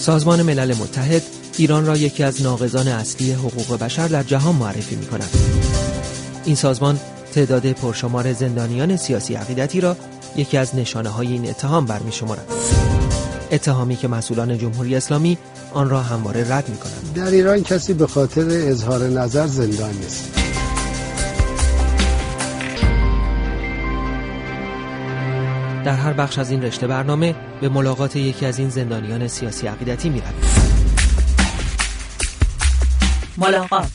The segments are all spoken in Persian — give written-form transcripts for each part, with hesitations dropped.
سازمان ملل متحد ایران را یکی از ناقضان اصلی حقوق بشر در جهان معرفی می‌کند. این سازمان تعداد پرشمار زندانیان سیاسی عقیدتی را یکی از نشانه‌های این اتهام برمی‌شمارد. اتهامی که مسئولان جمهوری اسلامی آن را همواره رد می‌کنند. در ایران کسی به خاطر اظهار نظر زندان نیست. در هر بخش از این رشته برنامه به ملاقات یکی از این زندانیان سیاسی عقیدتی می‌رویم. ملاقات.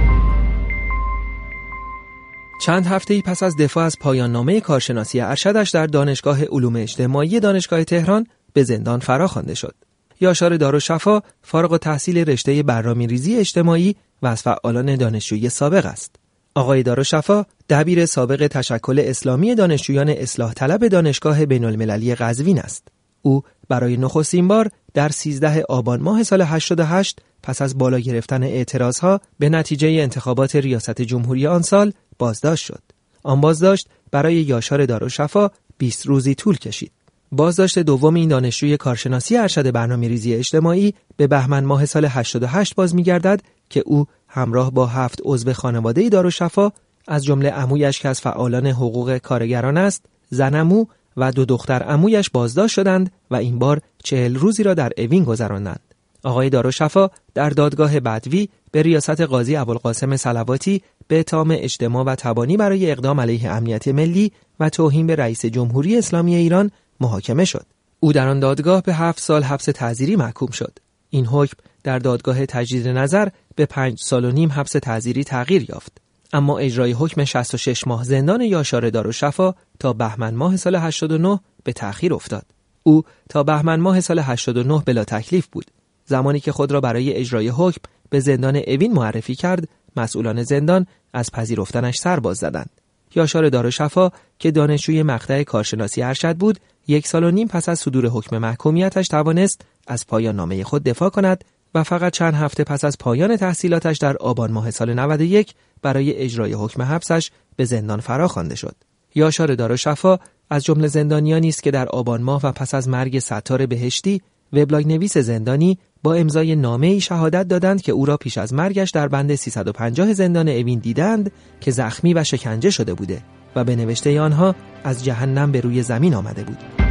چند هفته‌ای پس از دفاع از پایان نامه کارشناسی ارشدش در دانشگاه علوم اجتماعی دانشگاه تهران به زندان فراخوانده شد. یاشار دارالشفا فارغ التحصیل رشته برنامه‌ریزی اجتماعی و از فعالان دانشجویی سابق است. آقای دارالشفا دبیر سابق تشکل اسلامی دانشجویان اصلاح طلب دانشگاه بین‌المللی قزوین است. او برای نخستین بار در 13 آبان ماه سال 88 پس از بالا گرفتن اعتراضها به نتیجه انتخابات ریاست جمهوری آن سال بازداشت شد. آن بازداشت برای یاشار دارالشفا 20 روزی طول کشید. بازداشت دوم این دانشجوی کارشناسی ارشد برنامه‌ریزی اجتماعی به بهمن ماه سال 88 باز می‌گردد که او همراه با 7 عضو خانواده دارالشفا از جمله عمویش که از فعالان حقوق کارگران است، زن عمو و 2 دختر عمویش بازداشت شدند و این بار 40 روزی را در اوین گذراندند. آقای دارالشفا در دادگاه بدوی به ریاست قاضی ابوالقاسم صلواتی به اتهام اجتماع و تبانی برای اقدام علیه امنیت ملی و توهین به رئیس جمهوری اسلامی ایران محاکمه شد. او در آن دادگاه به 7 سال حبس تعزیری محکوم شد. این حکم در دادگاه تجدید نظر به 5 سال و نیم حبس تعزیری تغییر یافت. اما اجرای حکم 66 ماه زندان یاشار دارالشفا تا بهمن ماه سال 89 به تأخیر افتاد. او تا بهمن ماه سال 89 بلا تکلیف بود. زمانی که خود را برای اجرای حکم به زندان اوین معرفی کرد، مسئولان زندان از پذیرفتنش سر باز زدند. یاشار دارالشفا که دانشجوی مقطع کارشناسی ارشد بود، 1 سال و نیم پس از صدور حکم محکومیتش توانست از پایان نامه خود دفاع کند و فقط چند هفته پس از پایان تحصیلاتش در آبان ماه سال 91 برای اجرای حکم حبسش به زندان فراخوانده شد. یاشار دارالشفا از جمله زندانیانی است که در آبان ماه و پس از مرگ ستار بهشتی وبلاگ نویس زندانی با امضای نامه‌ای شهادت دادند که او را پیش از مرگش در بند 350 زندان اوین دیدند که زخمی و شکنجه شده بوده و به نوشته آنها از جهنم به روی زمین آمده بود.